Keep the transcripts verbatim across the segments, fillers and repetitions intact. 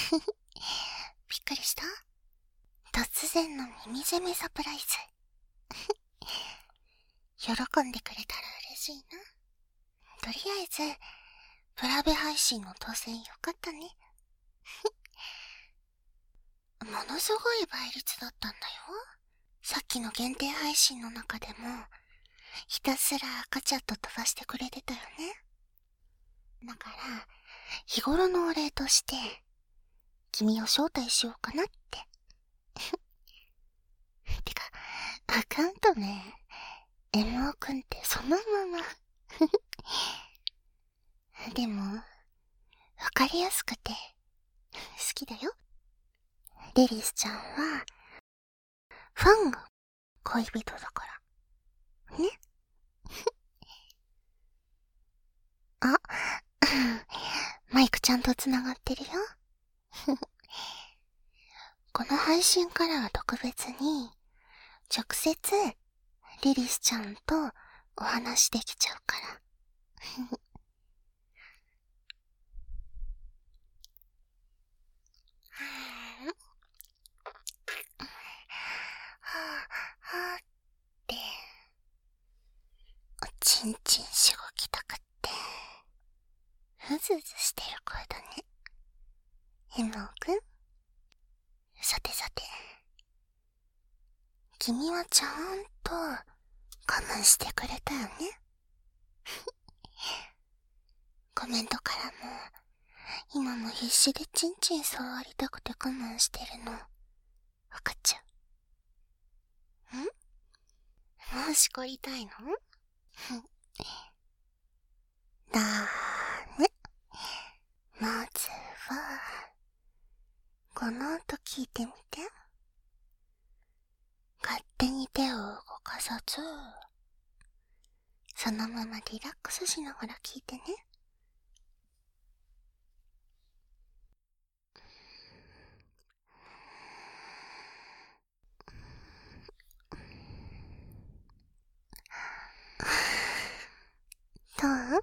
びっくりした？突然の耳攻めサプライズ。喜んでくれたら嬉しいな。とりあえず、プラベ配信の当選よかったね。ものすごい倍率だったんだよ。さっきの限定配信の中でも、ひたすら赤チャット飛ばしてくれてたよね。だから、日頃のお礼として、君を招待しようかなって。てか、アカウントね、エムオー くんってそのまま。でも、わかりやすくて、好きだよ。リリスちゃんは、ファンが恋人だから。ね。あ、マイクちゃんとつながってるよ。この配信からは特別に、直接、リリスちゃんとお話できちゃうから。はぁ、はぁって、おちんちんしごきたくって、うずうずしてる声だね。エムオーくん？さてさて、君はちゃんと我慢してくれたよね。コメントからも、今も必死でチンチン触りたくて我慢してるの、わかっちゃう。ん？もうしこりたいの？だーね。まずは、この音聞いてみて。勝手に手を動かさず、そのままリラックスしながら聞いてね。どう？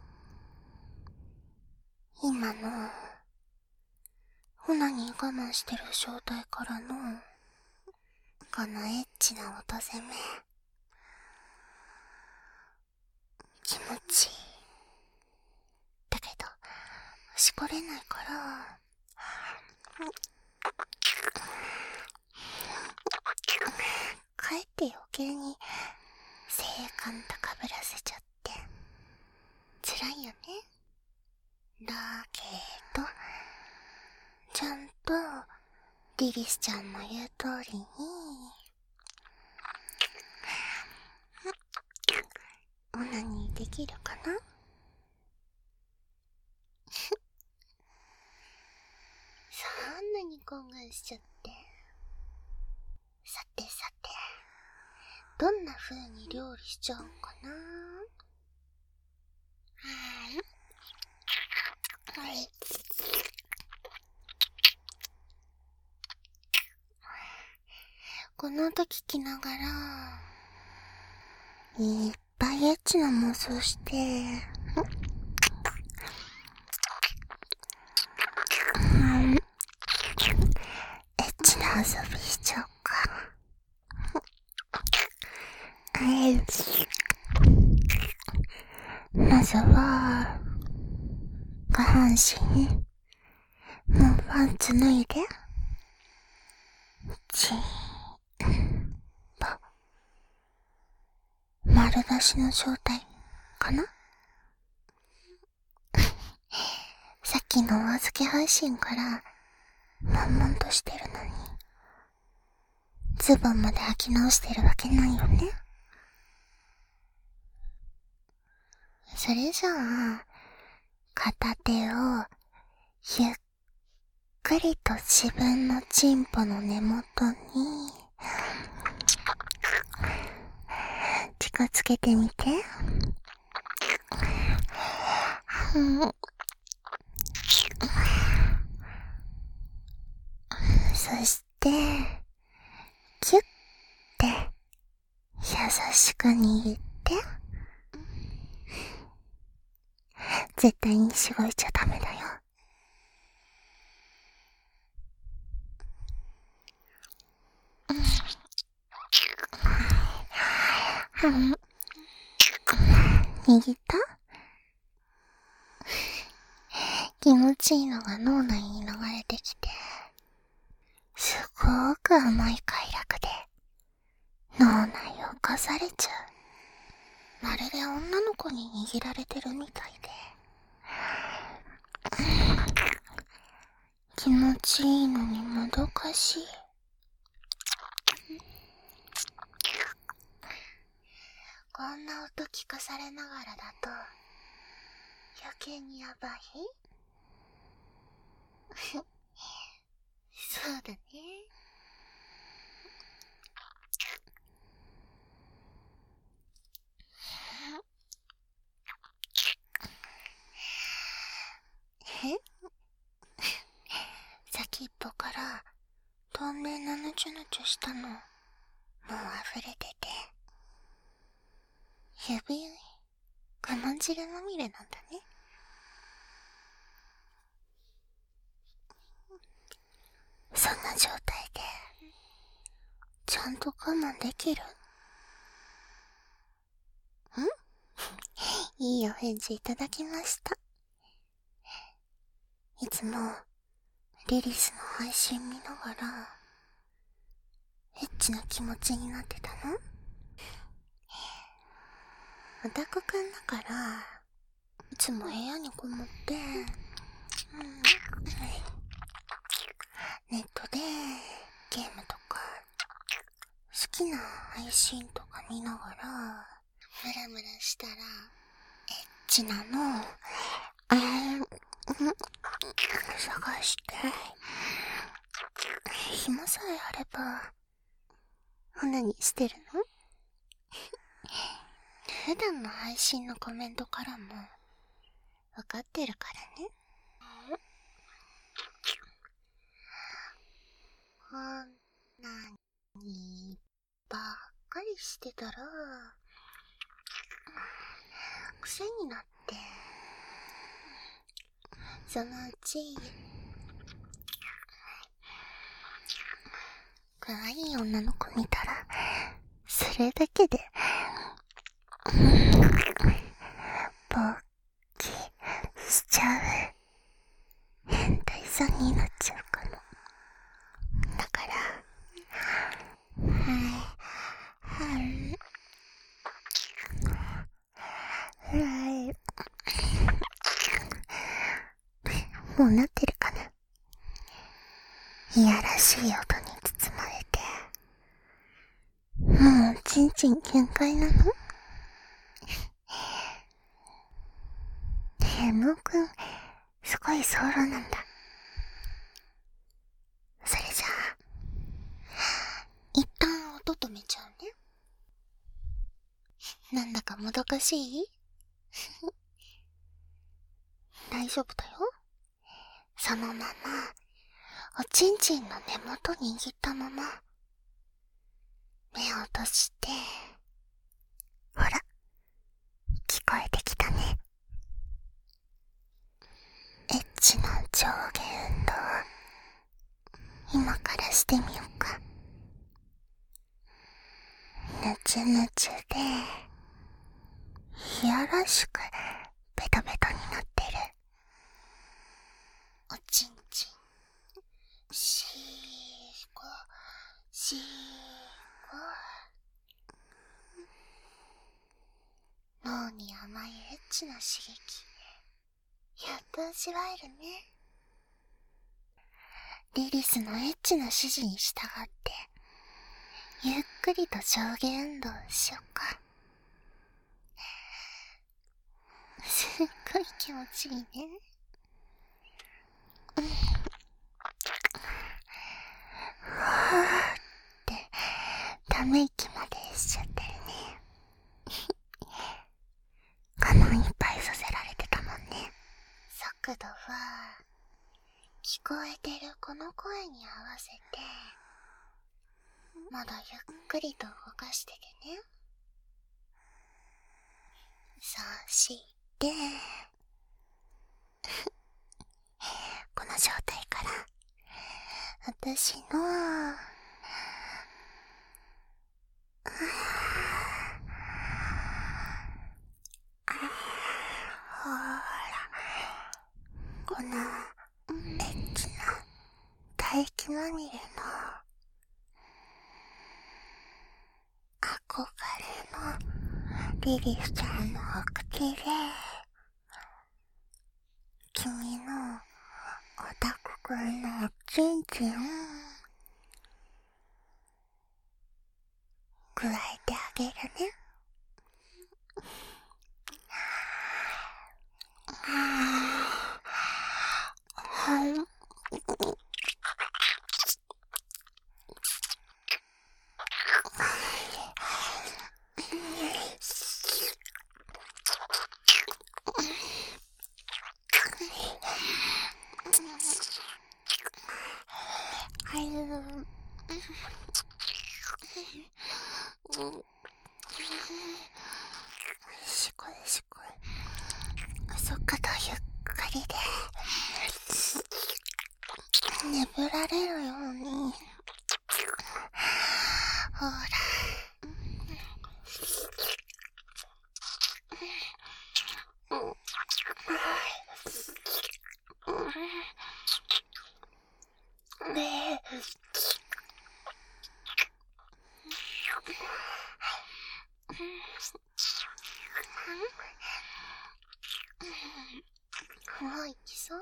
今の、オナに我慢してる状態からの、このエッチな音攻め。気持ちいい。だけど、しこれないから、かえって余計に、性感高ぶらせちゃって、辛いよね。だけど、ちゃんと、リリスちゃんの言う通りに、オナニーできるかな？そんなに懇願しちゃって。さてさて、どんな風に料理しちゃうんかな？はい。この音聞きながら、いっぱいエッチな妄想して、エッチな遊びしちゃおうか。まずは、下半身、もうパンツ脱いで、ちーんと、丸出しの状態かな？さっきのお預け配信から、悶々としてるのに、ズボンまで履き直してるわけないよね。それじゃあ、片手を、ゆっくりと自分のチンポの根元に、近づけてみて。そして、キュッて、優しく握って。絶対にしごいちゃダメだよ。 うん。握った？気持ちいいのが脳内に流れてきて、すごーく甘い快楽で、脳内を侵されちゃう。まるで女の子に握られてるみたいで。気持ちいいのにもどかしい。こんな音聞かされながらだと余計にヤバい。そうだね。え？先っぽから透明なぬちゅぬちゅしたのもう溢れてて、指我慢汁まみれなんだね。そんな状態でちゃんと我慢できる？んいいお返事いただきました。いつもリリスの配信見ながらエッチな気持ちになってたの？オタクくんだからいつも部屋にこもって、うん、ネットでゲームとか好きな配信とか見ながらムラムラしたらエッチなのえー、探して暇さえあればオナニーしてるの？普段の配信のコメントからもわかってるからね。こんなにばっかりしてたら癖になって、そのうち可愛い女の子見たらそれだけで勃起しちゃう変態さんになっちゃうかも。だからはいはいはいもうなってるかな。いやらしい音に包まれて、もうちんちん限界なの？ヘムオくんすごいソロなんだ。それじゃあ一旦音止めちゃうね。なんだかもどかしい？大丈夫だよ。そのままおちんちんの根元握ったまま目を閉じて、ほら聞こえてきたね。エッチな上下運動今からしてみようか。ぬちゅぬちゅでいやらしくベトベトになってるおちんちん、しーこしーこ、脳に甘いエッチな刺激やっと味わえるね。リリスのエッチな指示に従ってゆっくりと上下運動しようか。すっごい気持ちいいね。うん、はーってため息までしちゃってるね。我慢いっぱいさせられてたもんね。速度は聞こえてるこの声に合わせてまだゆっくりと動かしててね。そしてこの状態から私の唾液まみれの憧れのリリスちゃんのお口で君のオタクくんのおちんちん加えてあげるね。しこいしこい。そっかとゆっくりで眠られるように。ほら。ねえ。もう行きそう？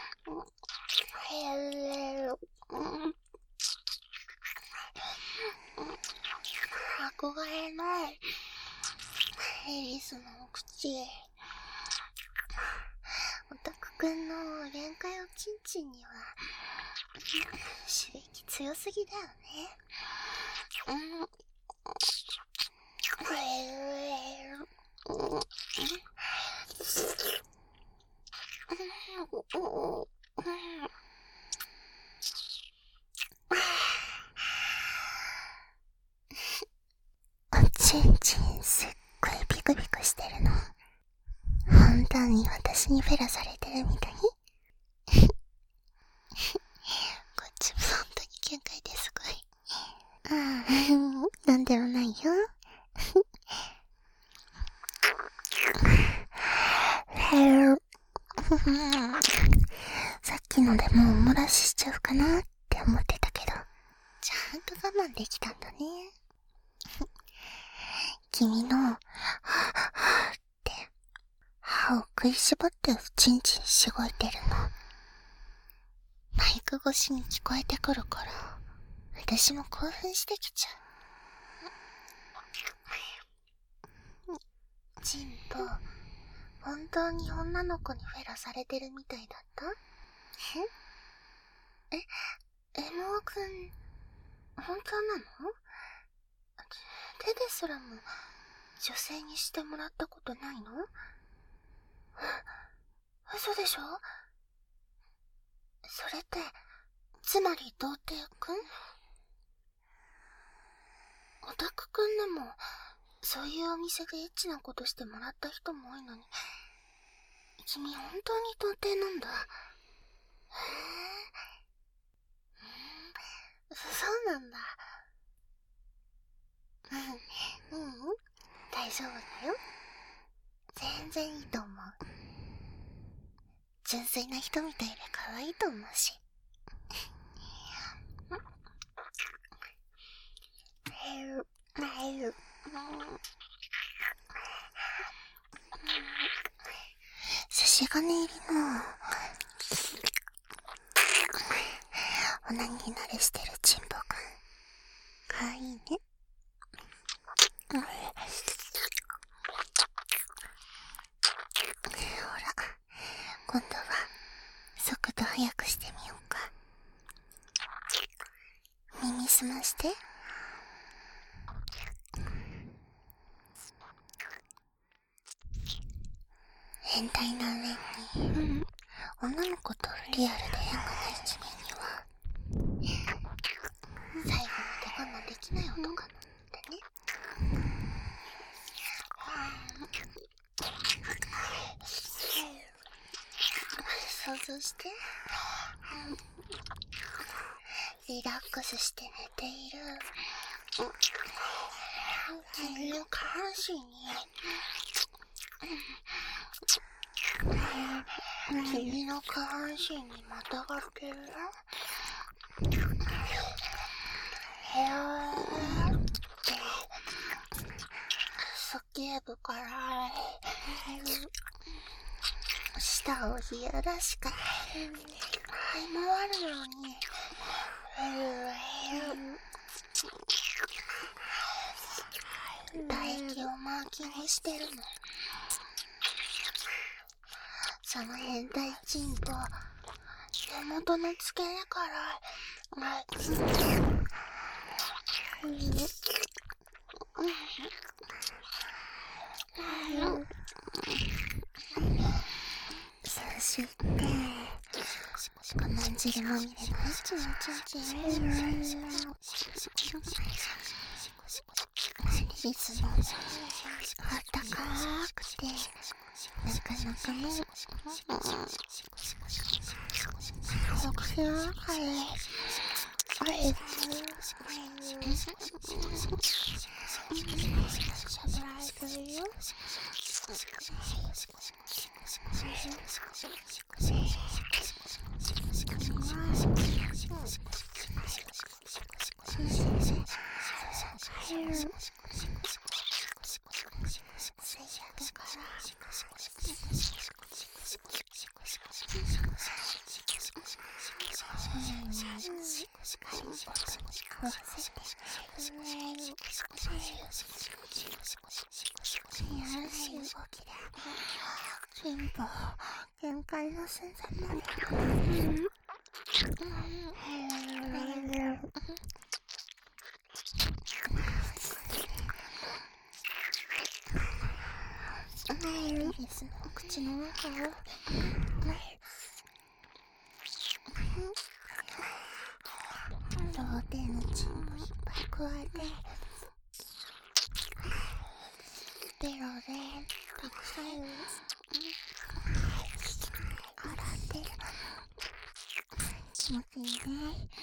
憧れのヘリスのお口。オタクくんの限界おちんちんには刺激強すぎだよね。うん。おちんちんすっごいビクビクしてるの。本当に私にフェラされてるみたい？こっちも本当に限界ですごい。ああ、なんでもないよ。さっきのでもうお漏らししちゃうかなって思ってたけど、ちゃんと我慢できたんだね。君の、はぁはぁって、歯を食いしばってちんちんしごいてるの。マイク越しに聞こえてくるから、私も興奮してきちゃう。チンポ、本当に女の子にフェラされてるみたいだった？ええ、エモーくん、本当なの？手ですらも女性にしてもらったことないの？嘘でしょ？それって、つまり童貞くん？オタクくんでも、そういうお店でエッチなことしてもらった人も多いのに、君本当に童貞なんだ。へぇ、そうなんだ。うん、うん、大丈夫だよ。全然いいと思う。純粋な人みたいで可愛いと思うし。寿司金入りのおなぎ慣れしてるチンポくん、かわいいね。ほら、今度は速度速くしてみようか。耳すまして。変態な上に、うん、女の子とリアルで縁がない君には最後まで我慢できない男なんだね。想像して。リラックスして寝ている君の下半身に君の下半身にまたがってるへーって叫ぶから舌を冷やらしか這い回るように唾液をマーキングしてるの。その変態チンと根元の付け根からそしてこの汁まみれのチンチンチンリスのあったかくてなかなかねお口の中であれしゃぶられてるよ。進歩限界の寸前までリスの口の中を童貞のチンをいっぱい加えてベロでたくさん洗って気持ちいいね。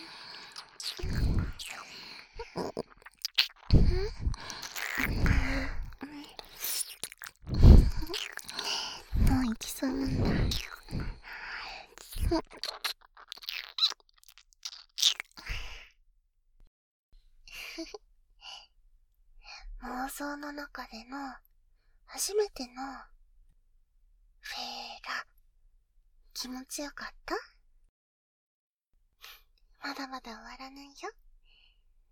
もう行きそうなんだ。妄想の中での初めてのフェーラ気持ちよかった？まだまだ終わらないよ。